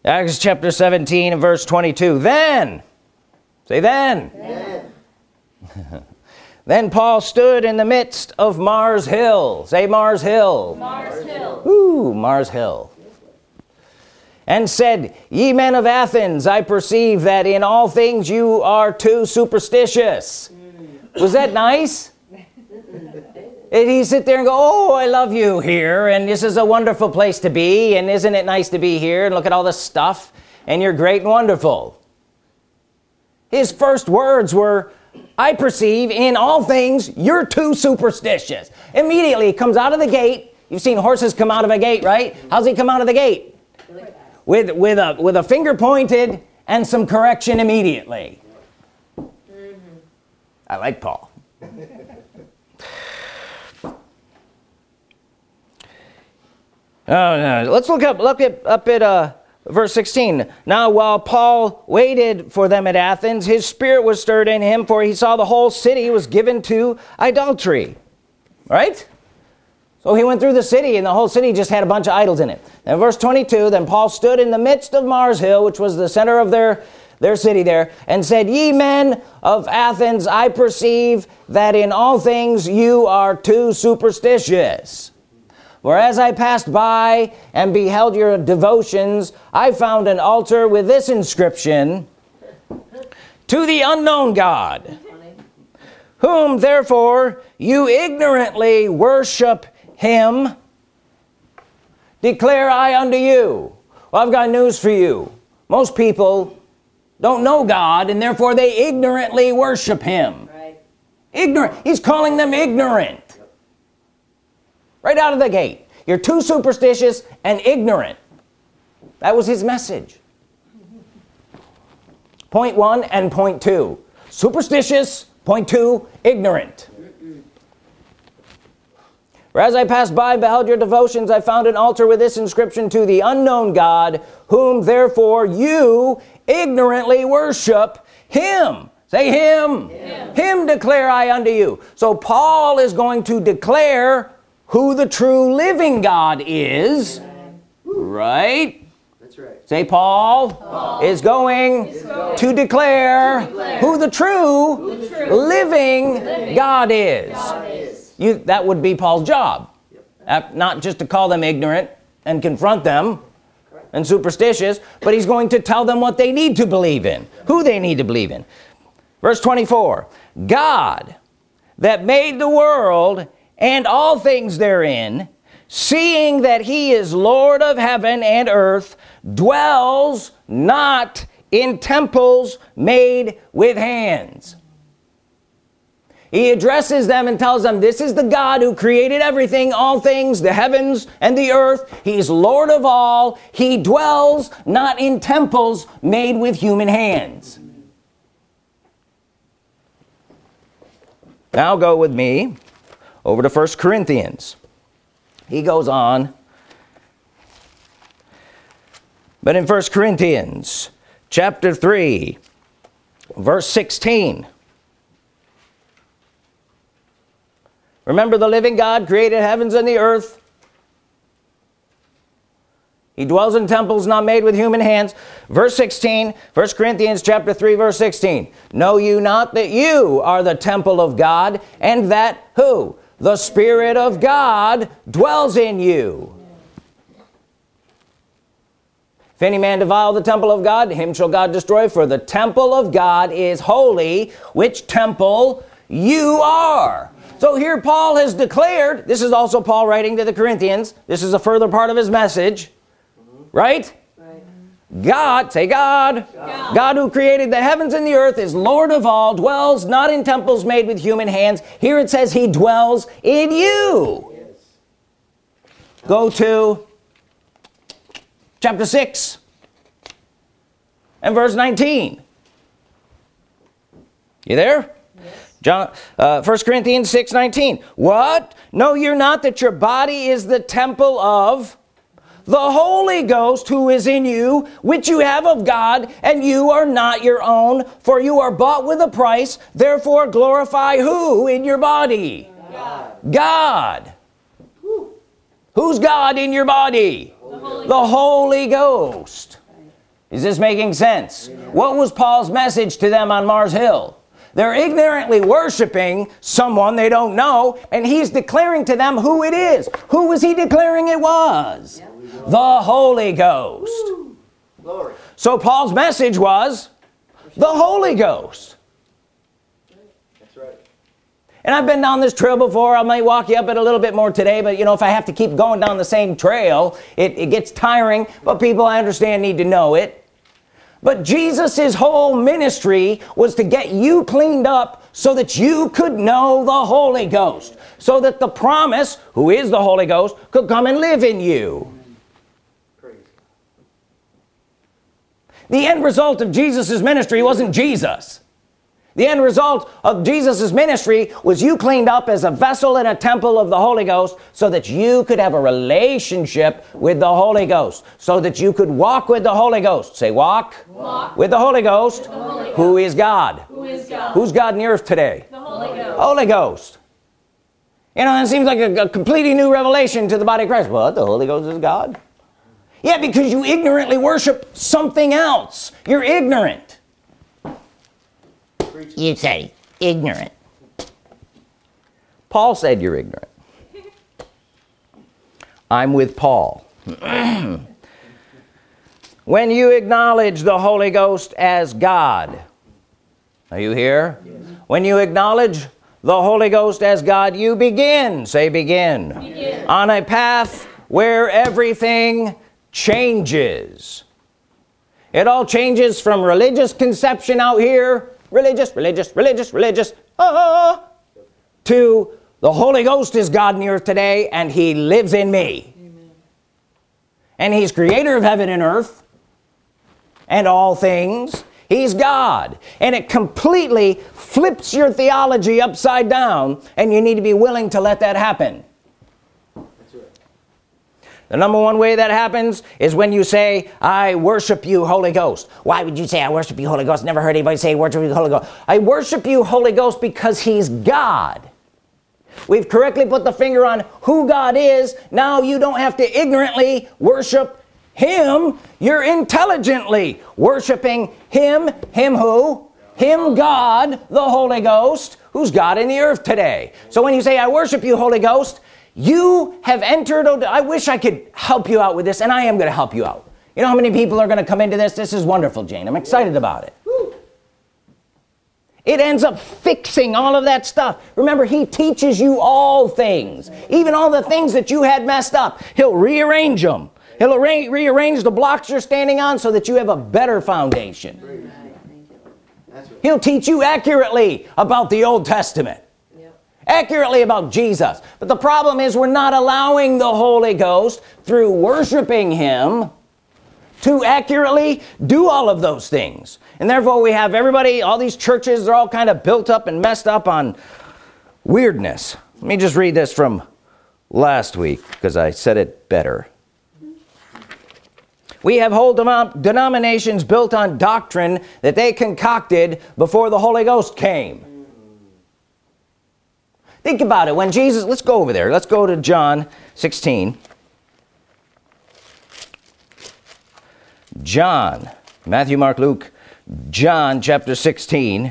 Acts chapter 17 and verse 22. Then, say then. Then Paul stood in the midst of Mars Hill. Say Mars Hill. Mars Hill. Ooh, Mars Hill. And said, Ye men of Athens, I perceive that in all things you are too superstitious. Was that nice? And he sit there and go, oh, I love you here, and this is a wonderful place to be, and isn't it nice to be here, and look at all this stuff, and you're great and wonderful. His first words were, I perceive in all things you're too superstitious. Immediately he comes out of the gate. You've seen horses come out of a gate, right? How's he come out of the gate? With a finger pointed and some correction immediately. I like Paul. Let's look up at verse 16. Now while Paul waited for them at Athens, his spirit was stirred in him, for he saw the whole city was given to idolatry. Right? So he went through the city, and the whole city just had a bunch of idols in it. And verse 22, then Paul stood in the midst of Mars Hill, which was the center of their city there, and said, Ye men of Athens, I perceive that in all things you are too superstitious. For as I passed by and beheld your devotions, I found an altar with this inscription, To the unknown God, whom therefore you ignorantly worship him, declare I unto you. Well, I've got news for you. Most people don't know God, and therefore they ignorantly worship him. Right. Ignorant. He's calling them ignorant. Right out of the gate. You're too superstitious and ignorant. That was his message. Point 1 and point 2. Superstitious. Point 2, ignorant. For as I passed by and beheld your devotions, I found an altar with this inscription, To the unknown God, whom therefore you ignorantly worship him. Say him. Him declare I unto you. So Paul is going to declare who the true living God is. Right? That's right. Say Paul is going to declare who the true living God is. That would be Paul's job. Not just to call them ignorant and confront them and superstitious, but he's going to tell them what they need to believe in, who they need to believe in. Verse 24, God that made the world and all things therein, seeing that he is Lord of heaven and earth, dwells not in temples made with hands. He addresses them and tells them, this is the God who created everything, all things, the heavens and the earth. He's Lord of all. He dwells not in temples made with human hands. Now go with me over to 1 Corinthians. He goes on. But in 1 Corinthians chapter 3, verse 16. Remember, the living God created heavens and the earth. He dwells in temples not made with human hands. Verse 16, 1 Corinthians chapter 3, verse 16. Know you not that you are the temple of God, and that who? The Spirit of God dwells in you. If any man defile the temple of God, him shall God destroy, for the temple of God is holy, which temple you are. So here Paul has declared, this is also Paul writing to the Corinthians, this is a further part of his message, right? God, say God. God who created the heavens and the earth is Lord of all, dwells not in temples made with human hands. Here it says he dwells in you. Go to chapter 6 and verse 19. You there? John, 1 Corinthians 6:19. What? Know you not that your body is the temple of the Holy Ghost who is in you, which you have of God, and you are not your own, for you are bought with a price. Therefore glorify who in your body? God. Who's God in your body? The Holy Ghost. Is this making sense? What was Paul's message to them on Mars Hill? They're ignorantly worshiping someone they don't know, and he's declaring to them who it is. Who was he declaring it was? The Holy Ghost. Glory. So Paul's message was the Holy Ghost. That's right. And I've been down this trail before. I might walk you up it a little bit more today, but if I have to keep going down the same trail, it gets tiring, but people I understand need to know it. But Jesus' whole ministry was to get you cleaned up so that you could know the Holy Ghost, so that the promise, who is the Holy Ghost, could come and live in you. Praise. The end result of Jesus' ministry wasn't Jesus. The end result of Jesus' ministry was you cleaned up as a vessel in a temple of the Holy Ghost so that you could have a relationship with the Holy Ghost, so that you could walk with the Holy Ghost. Say walk. Walk. With the Holy Ghost. The Holy Ghost. Who is God? Who is God? Who's God in the earth today? The Holy Ghost. Holy Ghost. It seems like a completely new revelation to the body of Christ. What? The Holy Ghost is God? Yeah, because you ignorantly worship something else. You're ignorant. You say ignorant. Paul said you're ignorant. I'm with Paul. When you acknowledge the Holy Ghost as God, are you here? Yes. When you acknowledge the Holy Ghost as God, you begin, say begin, on a path where everything changes. It all changes from religious conception out here, religious, to the Holy Ghost is God in the earth today, and he lives in me. Amen. And he's creator of heaven and earth and all things. He's God. And it completely flips your theology upside down, and you need to be willing to let that happen. The number one way that happens is when you say, I worship you, Holy Ghost. Why would you say, I worship you, Holy Ghost? Never heard anybody say, worship you, Holy Ghost. I worship you, Holy Ghost, because he's God. We've correctly put the finger on who God is. Now you don't have to ignorantly worship him. You're intelligently worshiping him. Him who? Him, God, the Holy Ghost, who's God in the earth today. So when you say, I worship you, Holy Ghost, you have entered. I wish I could help you out with this, and I am going to help you out. You know how many people are going to come into this? This is wonderful, Jane. I'm excited about it. It ends up fixing all of that stuff. Remember, he teaches you all things, even all the things that you had messed up. He'll rearrange them. He'll rearrange the blocks you're standing on so that you have a better foundation. He'll teach you accurately about the Old Testament. Accurately about Jesus. But the problem is we're not allowing the Holy Ghost through worshiping him to accurately do all of those things. And therefore we have everybody, all these churches, they're all kind of built up and messed up on weirdness. Let me just read this from last week because I said it better. We have whole denominations built on doctrine that they concocted before the Holy Ghost came. Think about it. When Jesus, let's go over there. Let's go to John 16. John, Matthew, Mark, Luke, John chapter 16.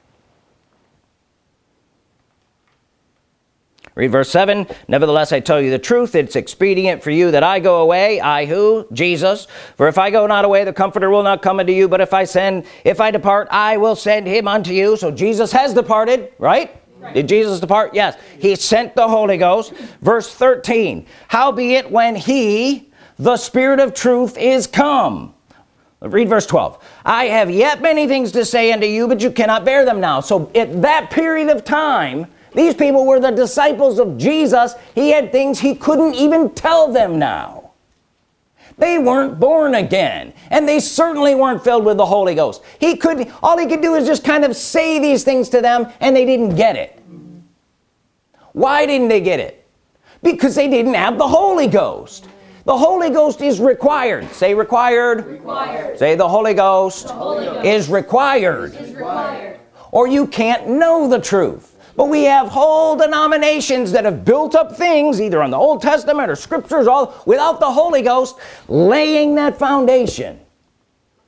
Read verse 7. Nevertheless, I tell you the truth. It's expedient for you that I go away. I who? Jesus. For if I go not away, the Comforter will not come unto you. But if I depart, I will send him unto you. So Jesus has departed, right? Did Jesus depart? Yes. He sent the Holy Ghost. Verse 13. Howbeit when he, the Spirit of truth, is come. Read verse 12. I have yet many things to say unto you, but you cannot bear them now. So at that period of time, these people were the disciples of Jesus. He had things he couldn't even tell them now. They weren't born again, and they certainly weren't filled with the Holy Ghost. All he could do is just kind of say these things to them, and they didn't get it. Why didn't they get it? Because they didn't have the Holy Ghost. The Holy Ghost is required. Say required. Required. Say the Holy Ghost, is required. Is required. Or you can't know the truth. But we have whole denominations that have built up things, either on the Old Testament or Scriptures, all without the Holy Ghost laying that foundation.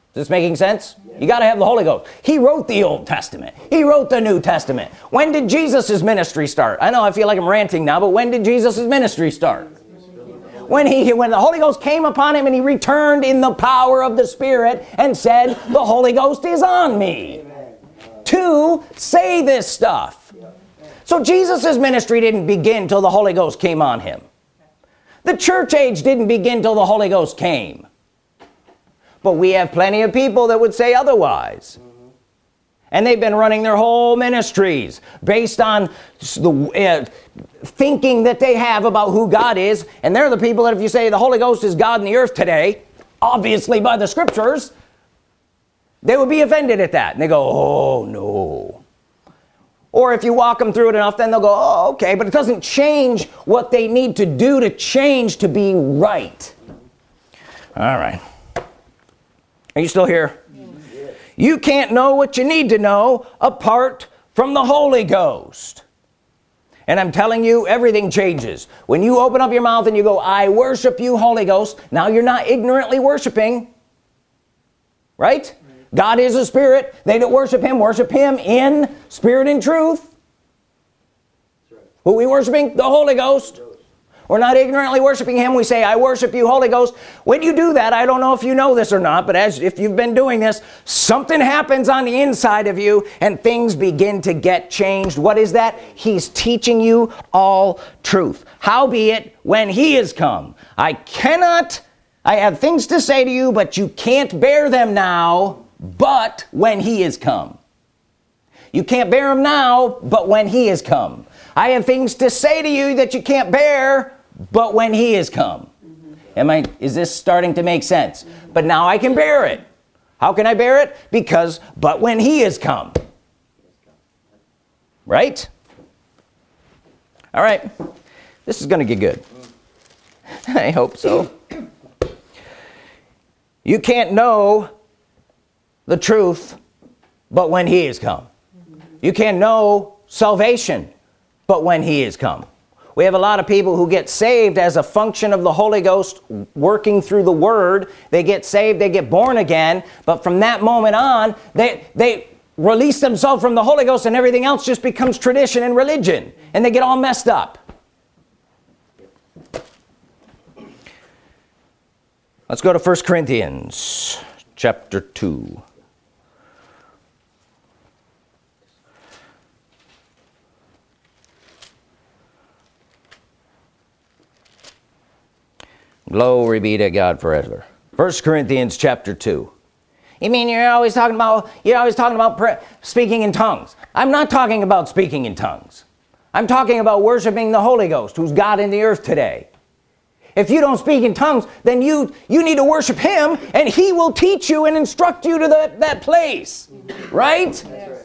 Is this making sense? You got to have the Holy Ghost. He wrote the Old Testament. He wrote the New Testament. When did Jesus' ministry start? I know I feel like I'm ranting now, but when did Jesus' ministry start? When the Holy Ghost came upon him and he returned in the power of the Spirit and said, the Holy Ghost is on me to say this stuff. So Jesus' ministry didn't begin till the Holy Ghost came on him. The church age didn't begin till the Holy Ghost came. But we have plenty of people that would say otherwise. And they've been running their whole ministries based on the thinking that they have about who God is. And they're the people that if you say the Holy Ghost is God in the earth today, obviously by the scriptures, they would be offended at that. And they go, oh, no. Or if you walk them through it enough, then they'll go, oh, okay. But it doesn't change what they need to do to change to be right. All right. Are you still here? Yes. You can't know what you need to know apart from the Holy Ghost. And I'm telling you, everything changes. When you open up your mouth and you go, I worship you, Holy Ghost, now you're not ignorantly worshiping. Right? God is a spirit. They that worship him in spirit and truth. Right. Who are we worshiping? The Holy Ghost. We're not ignorantly worshiping him. We say, I worship you, Holy Ghost. When you do that, I don't know if you know this or not, but if you've been doing this, something happens on the inside of you and things begin to get changed. What is that? He's teaching you all truth. Howbeit, when he is come, I have things to say to you, but you can't bear them now, but when he is come. You can't bear them now, but when he is come. I have things to say to you that you can't bear, but when he is come. Is this starting to make sense? But now I can bear it. How can I bear it? Because, but when he is come. Right? All right. This is going to get good. I hope so. You can't know the truth, but when he is come. You can't know salvation, but when he is come. We have a lot of people who get saved as a function of the Holy Ghost working through the Word. They get saved, they get born again, but from that moment on, they release themselves from the Holy Ghost and everything else just becomes tradition and religion, and they get all messed up. Let's go to 1 Corinthians chapter 2. Glory be to God forever. 1 Corinthians chapter 2. You mean you're always talking about speaking in tongues? I'm not talking about speaking in tongues. I'm talking about worshiping the Holy Ghost, who's God in the earth today. If you don't speak in tongues, then you need to worship him, and he will teach you and instruct you to that place. Right? That's right.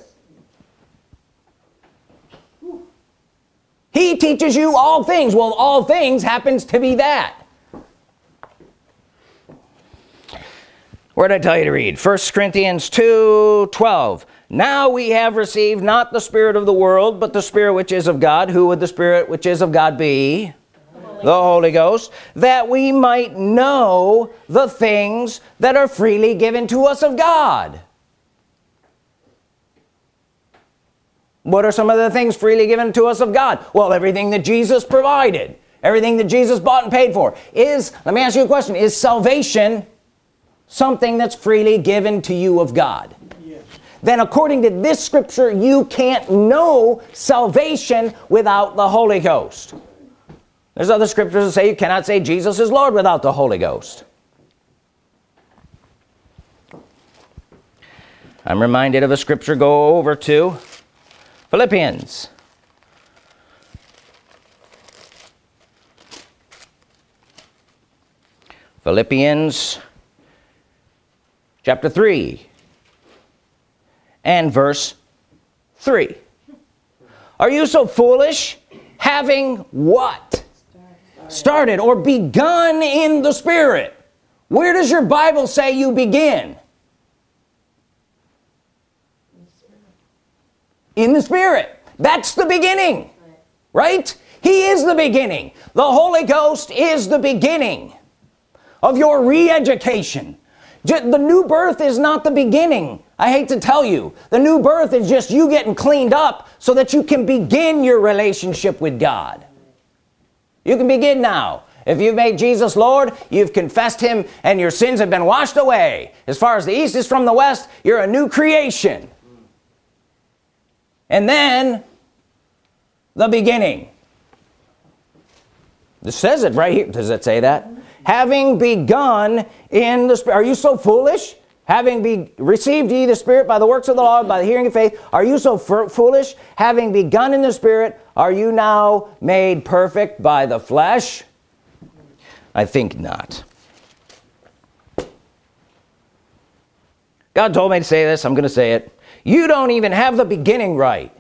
He teaches you all things. Well, all things happens to be that. Where did I tell you to read? 1 Corinthians 2:12. Now we have received not the spirit of the world, but the Spirit which is of God. Who would the Spirit which is of God be? The Holy Ghost. That we might know the things that are freely given to us of God. What are some of the things freely given to us of God? Well, everything that Jesus provided. Everything that Jesus bought and paid for. Let me ask you a question. Is salvation something that's freely given to you of God? Yes. Then according to this scripture, you can't know salvation without the Holy Ghost. There's other scriptures that say you cannot say Jesus is Lord without the Holy Ghost. I'm reminded of a scripture. Go over to Philippians. Philippians chapter 3 and verse 3. Are you so foolish, having what? Started or begun in the Spirit. Where does your Bible say you begin? In the Spirit. That's the beginning. Right? He is the beginning. The Holy Ghost is the beginning of your re-education. The new birth is not the beginning. I hate to tell you. The new birth is just you getting cleaned up so that you can begin your relationship with God. You can begin now. If you've made Jesus Lord, you've confessed him, and your sins have been washed away. As far as the east is from the west, you're a new creation. And then, the beginning. It says it right here. Does it say that? Having begun in the Spirit. Are you so foolish? Having received ye the Spirit by the works of the law, by the hearing of faith. Are you so foolish? Having begun in the Spirit, are you now made perfect by the flesh? I think not. God told me to say this. I'm going to say it. You don't even have the beginning right.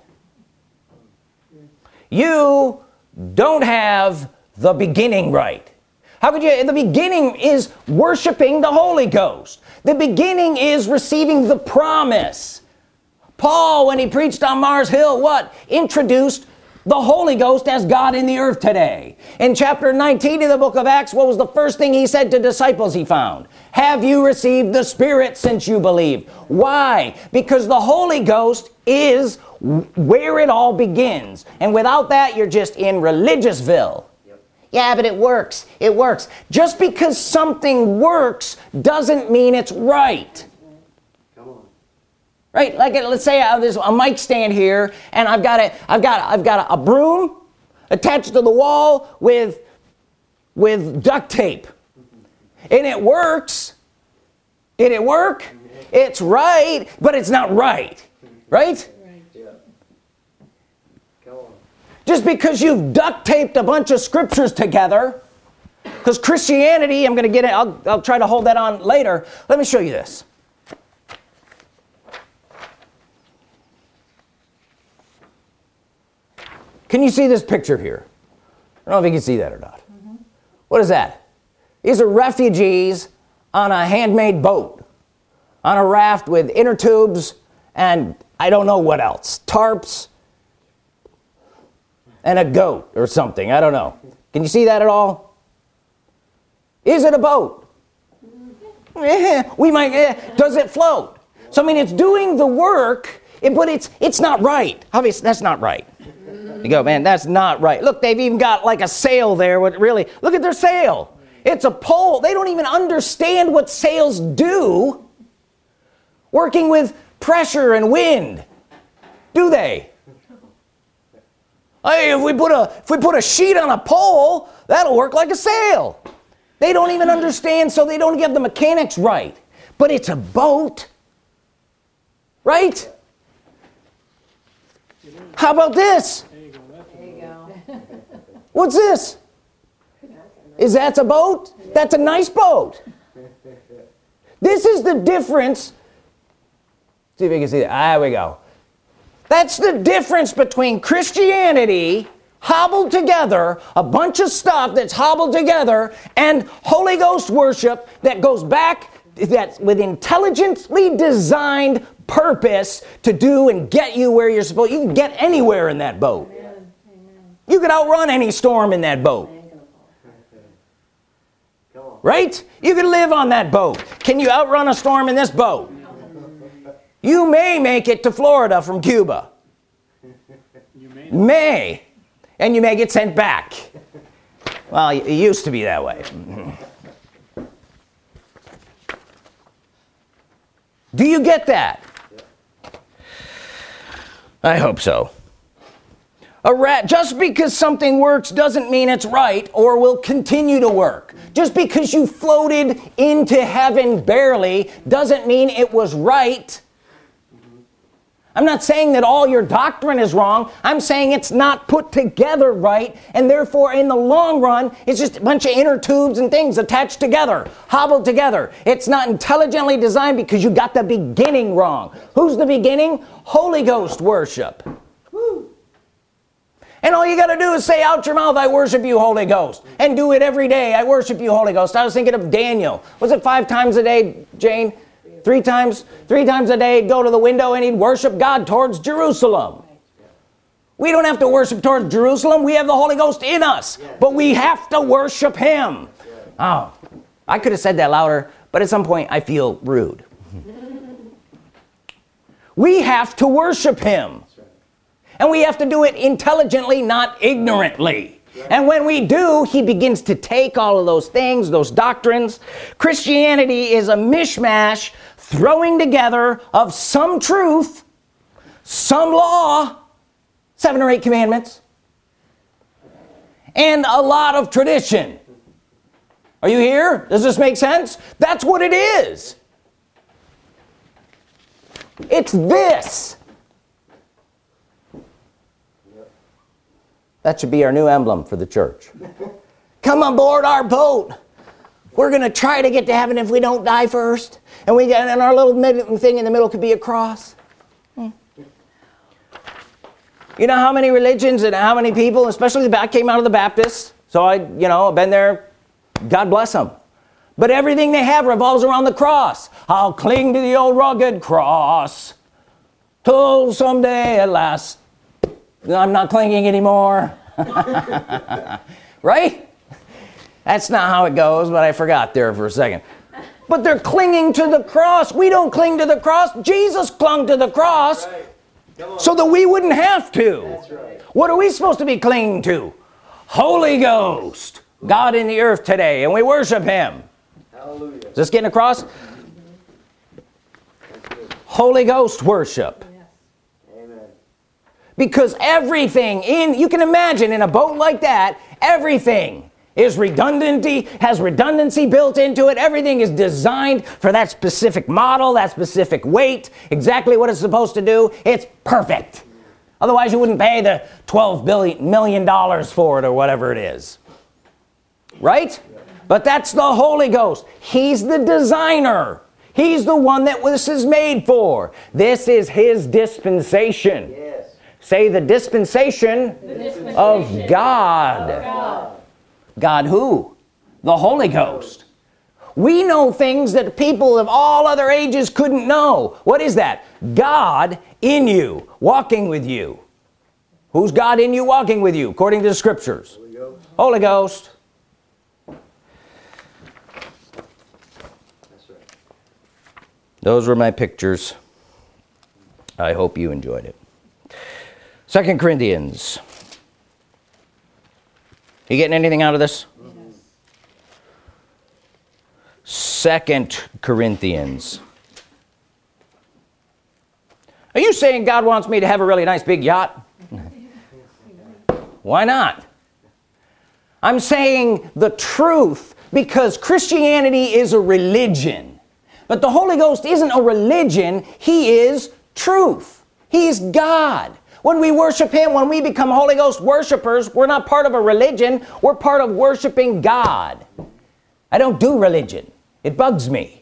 You don't have the beginning right. How could you? The beginning is worshiping the Holy Ghost. The beginning is receiving the promise. Paul, when he preached on Mars Hill, what? Introduced the Holy Ghost as God in the earth today. In chapter 19 of the book of Acts, what was the first thing he said to disciples he found? Have you received the Spirit since you believe? Why? Because the Holy Ghost is where it all begins. And without that, you're just in Religiousville. Yeah, but it works. It works. Just because something works doesn't mean it's right. Come on. Right? Like, let's say there's a mic stand here, and I've got a broom attached to the wall with duct tape, and it works. Did it work? It's right, but it's not right. Right? Just because you've duct taped a bunch of scriptures together, because Christianity, I'm going to get it, I'll try to hold that on later. Let me show you this. Can you see this picture here? I don't know if you can see that or not. Mm-hmm. What is that? These are refugees on a handmade boat, on a raft with inner tubes and I don't know what else, tarps, and a goat or something. I don't know. Can you see that at all? Is it a boat? We might. Does it float? So I mean, it's doing the work, but it's not right. Obviously, that's not right. You go, man, that's not right. Look, they've even got like a sail there. What really? Look at their sail. It's a pole. They don't even understand what sails do. Working with pressure and wind, do they? Hey, if we put a sheet on a pole, that'll work like a sail. They don't even understand, so they don't get the mechanics right. But it's a boat, right? How about this? There you go. What's this? Is that a boat? That's a nice boat. This is the difference. See if you can see that. There we go. That's the difference between Christianity, hobbled together, a bunch of stuff that's hobbled together, and Holy Ghost worship that goes back, that's with intelligently designed purpose to do and get you where you're supposed. You can get anywhere in that boat. Amen. You could outrun any storm in that boat. Right? You can live on that boat. Can you outrun a storm in this boat? You may make it to Florida from Cuba. You may. And you may get sent back. Well, it used to be that way. Do you get that? I hope so. Just because something works doesn't mean it's right or will continue to work. Just because you floated into heaven barely doesn't mean it was right. I'm not saying that all your doctrine is wrong. I'm saying it's not put together right, and therefore in the long run, it's just a bunch of inner tubes and things attached together, hobbled together. It's not intelligently designed because you got the beginning wrong. Who's the beginning? Holy Ghost worship. Woo. And all you got to do is say out your mouth, I worship you, Holy Ghost. And do it every day. I worship you, Holy Ghost. I was thinking of Daniel. Was it 5 times a day, Jane? 3 times a day, he'd go to the window and he'd worship God towards Jerusalem. We don't have to worship towards Jerusalem. We have the Holy Ghost in us. But we have to worship Him. Oh, I could have said that louder, but at some point I feel rude. We have to worship him. And we have to do it intelligently, not ignorantly. And when we do, he begins to take all of those things, those doctrines. Christianity is a mishmash throwing together of some truth, some law, 7 or 8 commandments, and a lot of tradition. Are you here? Does this make sense? That's what it is. It's this. That should be our new emblem for the church. Come aboard our boat. We're going to try to get to heaven if we don't die first. And our little thing in the middle could be a cross. You know how many religions and how many people, especially I came out of the Baptists, so I've been there. God bless them. But everything they have revolves around the cross. I'll cling to the old rugged cross till someday at last I'm not clinging anymore. Right? That's not how it goes, but I forgot there for a second. But they're clinging to the cross. We don't cling to the cross. Jesus clung to the cross so that we wouldn't have to. That's right. What are we supposed to be clinging to? Holy Ghost, God in the earth today, and we worship him. Hallelujah. Is this getting across? Holy Ghost worship. Because everything you can imagine in a boat like that, everything is has redundancy built into it. Everything is designed for that specific model, that specific weight, exactly what it's supposed to do. It's perfect. Otherwise, you wouldn't pay the $12 million for it or whatever it is. Right? But that's the Holy Ghost. He's the designer. He's the one that this is made for. This is his dispensation. Yes. Say the dispensation of God. God who? The Holy Ghost. We know things that people of all other ages couldn't know. What is that? God in you, walking with you. Who's God in you, walking with you, according to the scriptures? Holy Ghost. Holy Ghost. That's right. Those were my pictures. I hope you enjoyed it. 2 Corinthians. You getting anything out of this? Yes. 2 Corinthians. Are you saying God wants me to have a really nice big yacht? Why not? I'm saying the truth because Christianity is a religion. But the Holy Ghost isn't a religion. He is truth. He's God. When we worship him, when we become Holy Ghost worshipers, we're not part of a religion. We're part of worshiping God. I don't do religion. It bugs me.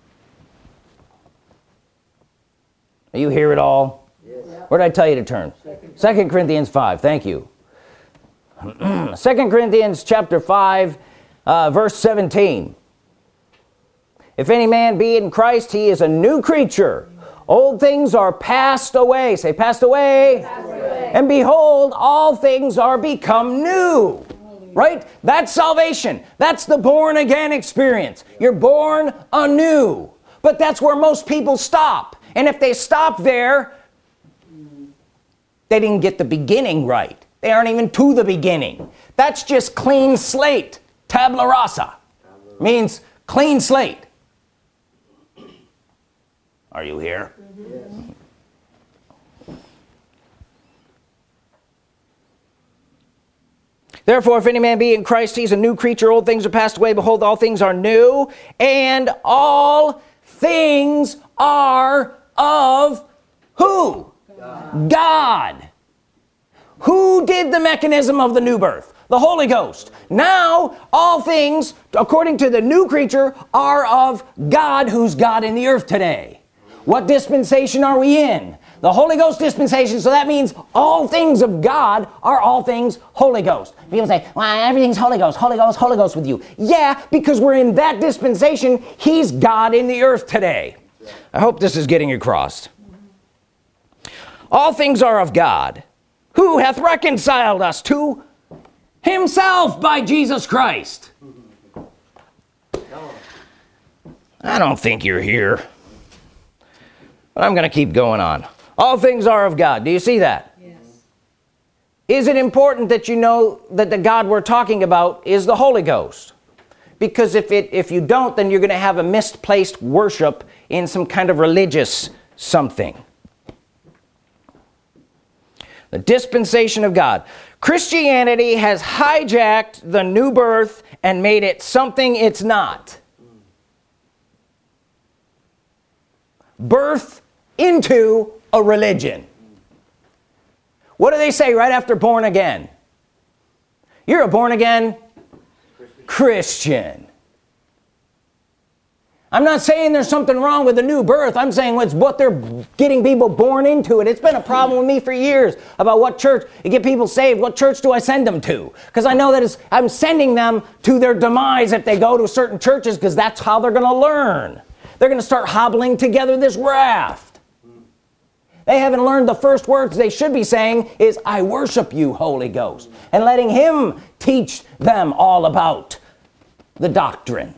Are you here at all? Yes. Where did I tell you to turn? 2 Corinthians 5. Thank you. 2 Corinthians chapter 5, verse 17. If any man be in Christ, he is a new creature. Old things are passed away. Say, passed away. Passed away. And behold, all things are become new. Right? That's salvation. That's the born again experience. You're born anew. But that's where most people stop. And if they stop there, they didn't get the beginning right. They aren't even to the beginning. That's just clean slate. Tabula rasa. Means clean slate. Are you here? Yes. Therefore, if any man be in Christ, he's a new creature. Old things are passed away. Behold, all things are new. And all things are of who? God. Who did the mechanism of the new birth? The Holy Ghost. Now, all things, according to the new creature, are of God, who's God in the earth today. What dispensation are we in? The Holy Ghost dispensation. So that means all things of God are all things Holy Ghost. People say, well, everything's Holy Ghost, Holy Ghost, Holy Ghost with you. Yeah, because we're in that dispensation. He's God in the earth today. I hope this is getting across. All things are of God, who hath reconciled us to himself by Jesus Christ. I don't think you're here. But I'm going to keep going on. All things are of God. Do you see that? Yes. Is it important that you know that the God we're talking about is the Holy Ghost? Because if you don't, then you're going to have a misplaced worship in some kind of religious something. The dispensation of God. Christianity has hijacked the new birth and made it something it's not. Birth into a religion. What do they say right after born again? You're a born again Christian. I'm not saying there's something wrong with the new birth. I'm saying it's what they're getting people born into it. It's been a problem with me for years about what church, you get people saved, what church do I send them to? Because I know that I'm sending them to their demise if they go to certain churches, because that's how they're going to learn. They're going to start hobbling together this raft. They haven't learned the first words they should be saying is, I worship you, Holy Ghost. And letting Him teach them all about the doctrine.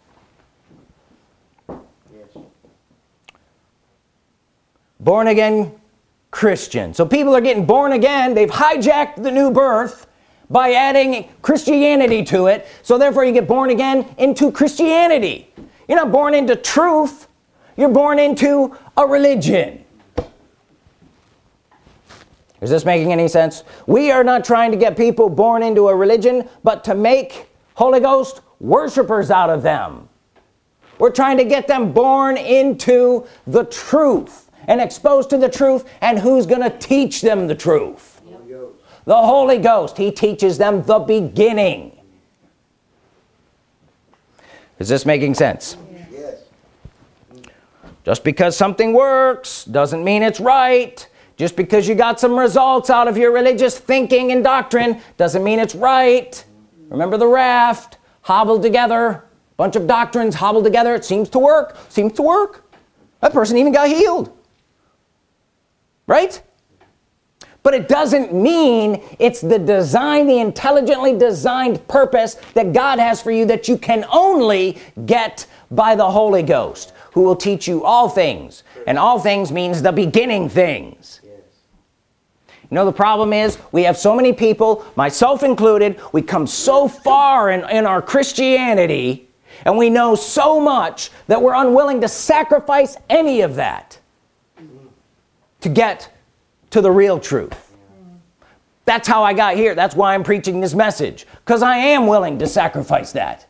Born again Christian. So people are getting born again. They've hijacked the new birth by adding Christianity to it. So therefore you get born again into Christianity. You're not born into truth. You're born into a religion. Is this making any sense? We are not trying to get people born into a religion, but to make Holy Ghost worshipers out of them. We're trying to get them born into the truth and exposed to the truth, and who's going to teach them the truth? The Holy Ghost. He teaches them the beginning. Is this making sense? Yes. Just because something works doesn't mean it's right. Just because you got some results out of your religious thinking and doctrine doesn't mean it's right. Remember the raft, hobbled together, bunch of doctrines hobbled together. It seems to work. Seems to work. That person even got healed. Right? But it doesn't mean it's the design, the intelligently designed purpose that God has for you that you can only get by the Holy Ghost, who will teach you all things. And all things means the beginning things. You know, the problem is we have so many people, myself included, we come so far in our Christianity, and we know so much that we're unwilling to sacrifice any of that to get to the real truth. That's how I got here. That's why I'm preaching this message, because I am willing to sacrifice that.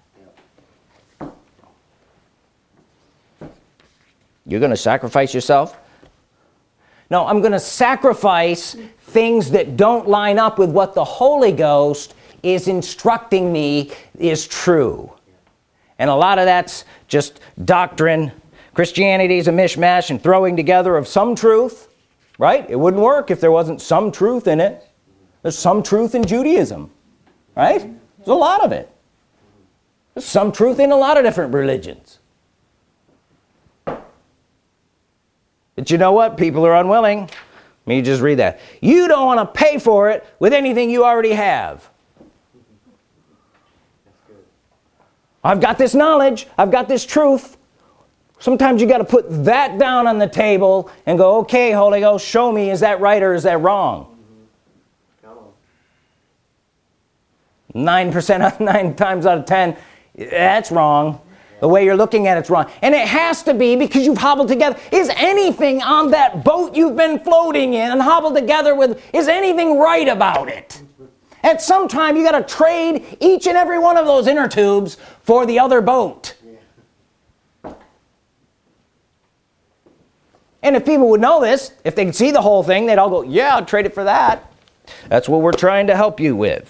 You're going to sacrifice yourself? No, I'm going to sacrifice things that don't line up with what the Holy Ghost is instructing me is true. And a lot of that's just doctrine. Christianity is a mishmash and throwing together of some truth. Right? It wouldn't work if there wasn't some truth in it. There's some truth in Judaism. Right? There's a lot of it. There's some truth in a lot of different religions. But you know what? People are unwilling. Let me just read that. You don't want to pay for it with anything you already have. I've got this knowledge. I've got this truth. Sometimes you got to put that down on the table and go, okay, Holy Ghost, show me, is that right or is that wrong? 9 times out of 10, that's wrong. The way you're looking at it's wrong. And it has to be because you've hobbled together. Is anything on that boat you've been floating in and hobbled together with, is anything right about it? At some time, you got to trade each and every one of those inner tubes for the other boat. And if people would know this, if they could see the whole thing, they'd all go, yeah, I'll trade it for that. That's what we're trying to help you with.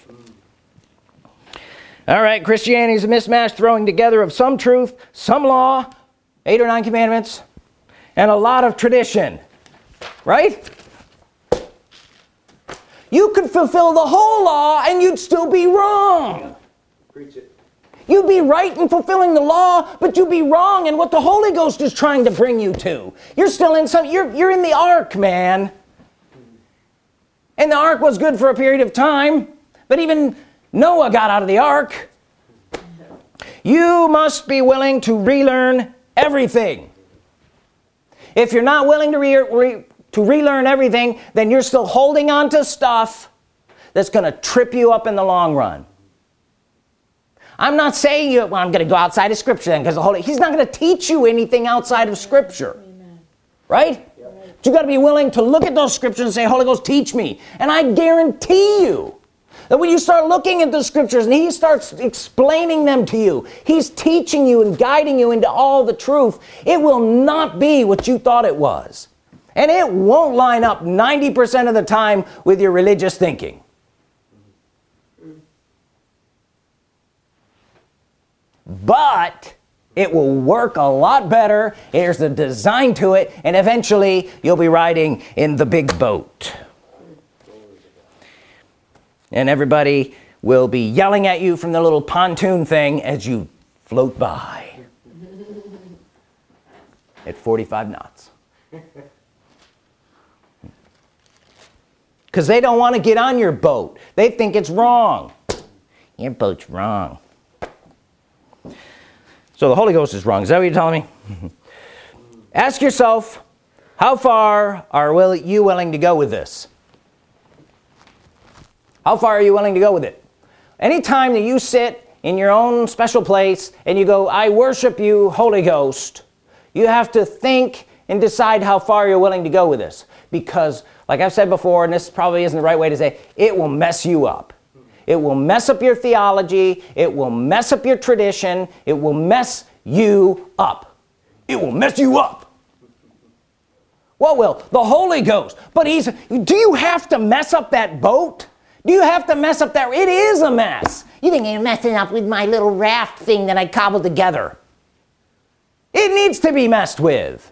All right, Christianity is a mismatch throwing together of some truth, some law, 8 or 9 commandments, and a lot of tradition. Right? You could fulfill the whole law and you'd still be wrong. Preach it. You'd be right in fulfilling the law, but you'd be wrong in what the Holy Ghost is trying to bring you to. You're still in you're in the ark, man. And the ark was good for a period of time, but even Noah got out of the ark. You must be willing to relearn everything. If you're not willing to relearn everything, then you're still holding on to stuff that's going to trip you up in the long run. I'm not saying I'm going to go outside of Scripture then, because He's not going to teach you anything outside of Scripture. Amen. Right? Yep. But you've got to be willing to look at those Scriptures and say, Holy Ghost, teach me. And I guarantee you that when you start looking at the Scriptures and He starts explaining them to you, He's teaching you and guiding you into all the truth, it will not be what you thought it was. And it won't line up 90% of the time with your religious thinking. But it will work a lot better. There's a design to it, and eventually you'll be riding in the big boat. And everybody will be yelling at you from the little pontoon thing as you float by at 45 knots. Because they don't want to get on your boat. They think it's wrong. Your boat's wrong. So the Holy Ghost is wrong. Is that what you're telling me? Ask yourself, how far are you willing to go with this? How far are you willing to go with it? Anytime that you sit in your own special place and you go, I worship you, Holy Ghost, you have to think and decide how far you're willing to go with this. Because, like I've said before, and this probably isn't the right way to say, it will mess you up. It will mess up your theology. It will mess up your tradition. It will mess you up. It will mess you up. What will? The Holy Ghost. But do you have to mess up that boat? Do you have to mess up that? It is a mess. You think you're messing up with my little raft thing that I cobbled together. It needs to be messed with.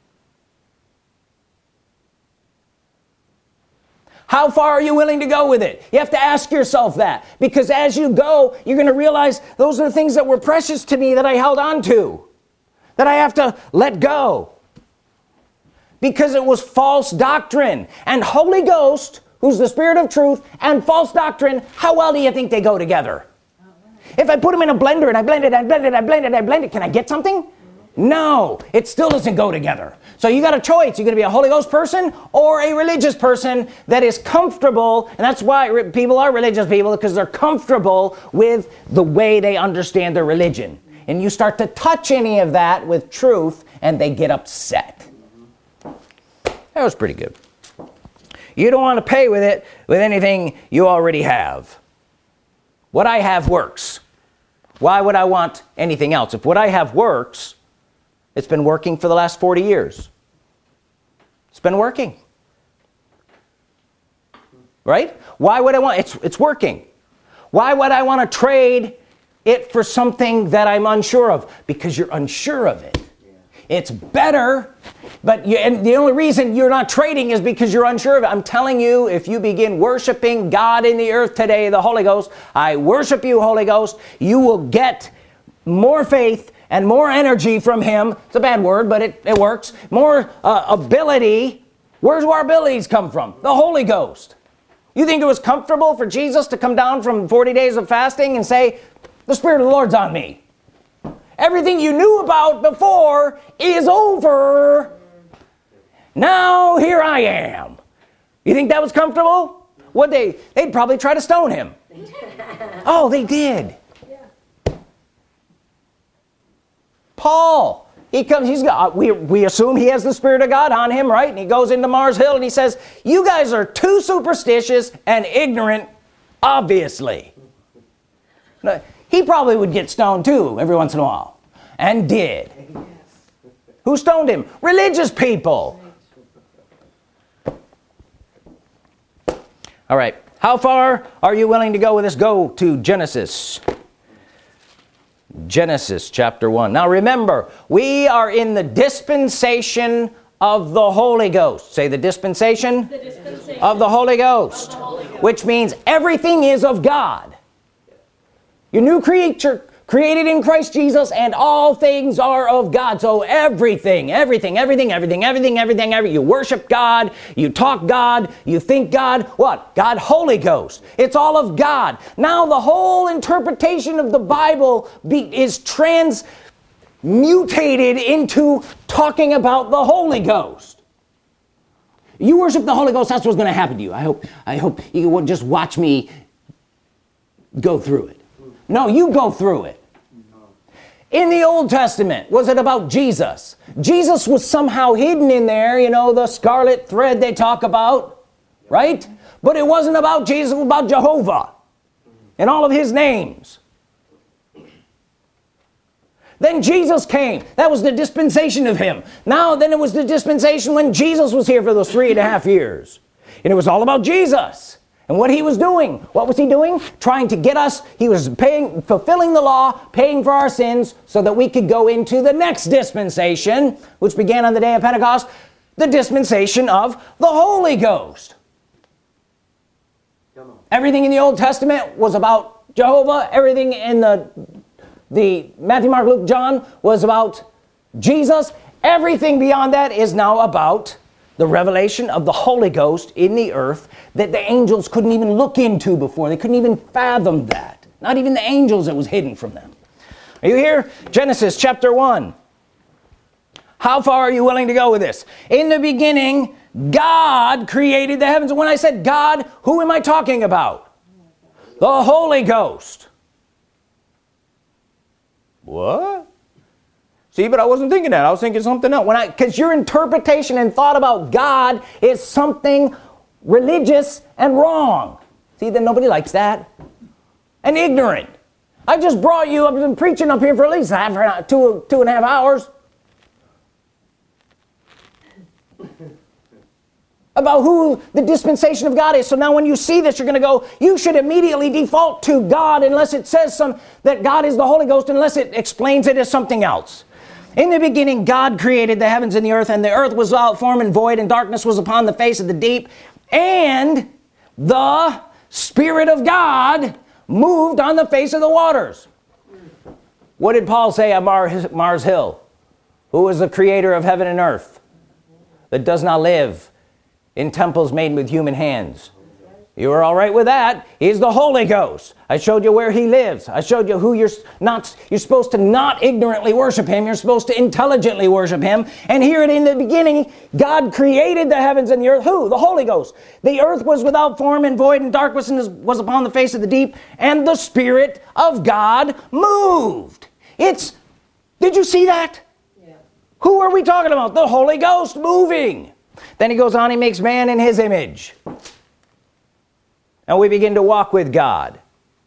How far are you willing to go with it? You have to ask yourself that. Because as you go, you're going to realize those are the things that were precious to me that I held on to. That I have to let go. Because it was false doctrine. And Holy Ghost, who's the Spirit of truth, and false doctrine, how well do you think they go together? If I put them in a blender and I blend it, can I get something? No, it still doesn't go together. So you got a choice. You're going to be a Holy Ghost person or a religious person that is comfortable. And that's why people are religious people, because they're comfortable with the way they understand their religion. And you start to touch any of that with truth and they get upset. That was pretty good. You don't want to pay with it with anything you already have. What I have works. Why would I want anything else? If what I have works, it's been working for the last 40 years. It's been working. Right? Why would I want it's working. Why would I want to trade it for something that I'm unsure of? Because you're unsure of it. It's better, and the only reason you're not trading is because you're unsure of it. I'm telling you, if you begin worshiping God in the earth today, the Holy Ghost, I worship you, Holy Ghost, you will get more faith and more energy from Him. It's a bad word, but it works. More ability. Where's our abilities come from? The Holy Ghost. You think it was comfortable for Jesus to come down from 40 days of fasting and say, the Spirit of the Lord's on me? Everything you knew about before is over. Now here I am. You think that was comfortable? They'd probably try to stone Him. Oh, they did. Paul, we assume he has the Spirit of God on him, right? And he goes into Mars Hill and he says, you guys are too superstitious and ignorant, obviously. He probably would get stoned too every once in a while. And did. Who stoned him? Religious people. All right. How far are you willing to go with this? Go to Genesis. Genesis chapter 1. Now remember, we are in the dispensation of the Holy Ghost. Say the dispensation, of the Holy Ghost. Which means everything is of God. Your new creature created in Christ Jesus, and all things are of God. So everything, you worship God, you talk God, you think God, what? God, Holy Ghost. It's all of God. Now the whole interpretation of the Bible is mutated into talking about the Holy Ghost. You worship the Holy Ghost, that's what's going to happen to you. I hope you will just watch me go through it. No, you go through it. In the Old Testament, was it about Jesus? Jesus was somehow hidden in there, you know, the scarlet thread they talk about, right? But it wasn't about Jesus, it was about Jehovah and all of his names. Then Jesus came. That was the dispensation of him. Then it was the dispensation when Jesus was here for those 3.5 years. And it was all about Jesus and what he was doing. What was he doing? Trying to get us. He was fulfilling the law, paying for our sins so that we could go into the next dispensation, which began on the day of Pentecost, the dispensation of the Holy Ghost. Everything in the Old Testament was about Jehovah. Everything in the Matthew, Mark, Luke, John was about Jesus. Everything beyond that is now about the revelation of the Holy Ghost in the earth that the angels couldn't even look into before. They couldn't even fathom that. Not even the angels, it was hidden from them. Are you here? Genesis chapter 1. How far are you willing to go with this? In the beginning, God created the heavens. And when I said God, who am I talking about? The Holy Ghost. What? See, but I wasn't thinking that. I was thinking something else. Because your interpretation and thought about God is something religious and wrong. See, then nobody likes that. And ignorant. I just brought you, I've been preaching up here for at least two and a half hours. About who the dispensation of God is. So now when you see this, you're going to go, you should immediately default to God unless it says that God is the Holy Ghost, unless it explains it as something else. In the beginning, God created the heavens and the earth was without form and void, and darkness was upon the face of the deep, and the Spirit of God moved on the face of the waters. What did Paul say at Mars Hill? Who is the creator of heaven and earth that does not live in temples made with human hands? You were all right with that. He's the Holy Ghost. I showed you where he lives. I showed you who you're supposed to not ignorantly worship him. You're supposed to intelligently worship him. And here in the beginning, God created the heavens and the earth. Who? The Holy Ghost. The earth was without form and void, and darkness was upon the face of the deep, and the Spirit of God moved. Did you see that? Yeah. Who are we talking about? The Holy Ghost moving. Then he goes on, he makes man in his image. And we begin to walk with God.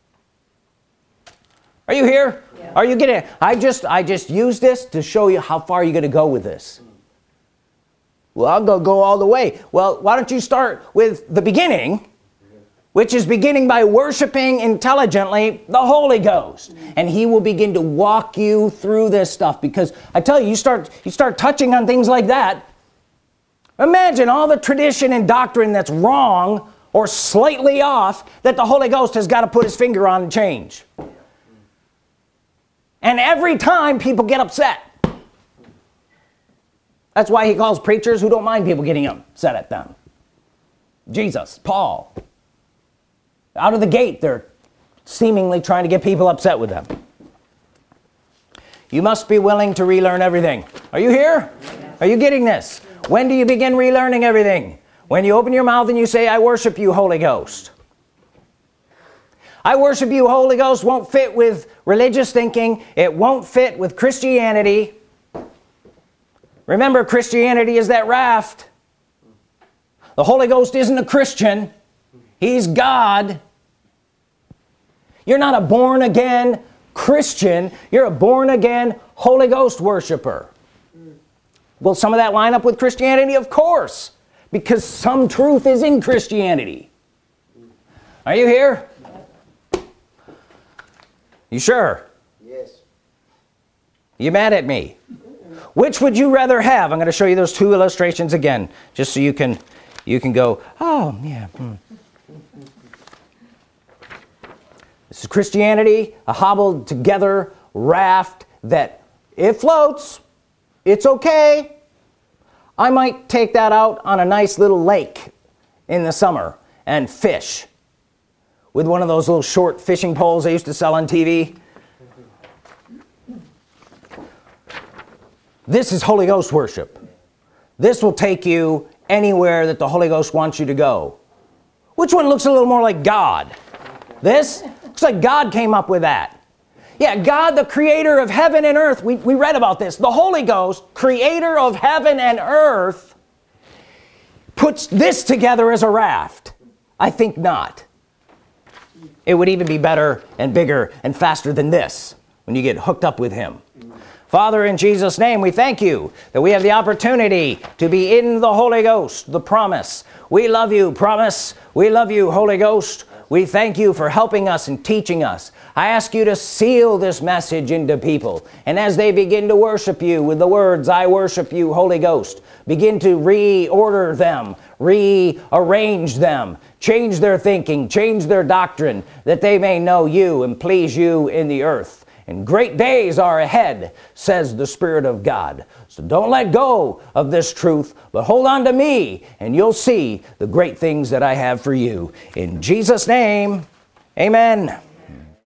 Are you here? Yeah. Are you getting it? I just used this to show you how far you're going to go with this. Well, I'm going to go all the way. Well, why don't you start with the beginning, which is beginning by worshiping intelligently the Holy Ghost. And he will begin to walk you through this stuff. Because I tell you, you start touching on things like that. Imagine all the tradition and doctrine that's wrong or slightly off that the Holy Ghost has got to put his finger on and change. And every time people get upset. That's why he calls preachers who don't mind people getting upset at them. Jesus, Paul. Out of the gate, they're seemingly trying to get people upset with them. You must be willing to relearn everything. Are you here? Are you getting this? When do you begin relearning everything? When you open your mouth and you say, I worship you, Holy Ghost. I worship you, Holy Ghost won't fit with religious thinking. It won't fit with Christianity. Remember, Christianity is that raft. The Holy Ghost isn't a Christian. He's God. You're not a born-again Christian. You're a born-again Holy Ghost worshiper. Will some of that line up with Christianity? Of course. Because some truth is in Christianity. Are you here? You sure? Yes. You mad at me? Which would you rather have? I'm going to show you those two illustrations again, just so you can go, oh, yeah. This is Christianity, a hobbled together raft that it floats. It's okay. I might take that out on a nice little lake in the summer and fish with one of those little short fishing poles they used to sell on TV. This is Holy Ghost worship. This will take you anywhere that the Holy Ghost wants you to go. Which one looks a little more like God? This? Looks like God came up with that. Yeah, God, the creator of heaven and earth. We read about this. The Holy Ghost, creator of heaven and earth, puts this together as a raft. I think not. It would even be better and bigger and faster than this when you get hooked up with him. Father, in Jesus' name, we thank you that we have the opportunity to be in the Holy Ghost, the promise. We love you, promise. We love you, Holy Ghost. We thank you for helping us and teaching us. I ask you to seal this message into people. And as they begin to worship you with the words, I worship you, Holy Ghost, begin to reorder them, rearrange them, change their thinking, change their doctrine, that they may know you and please you in the earth. And great days are ahead, says the Spirit of God. So don't let go of this truth, but hold on to me, and you'll see the great things that I have for you. In Jesus' name, amen.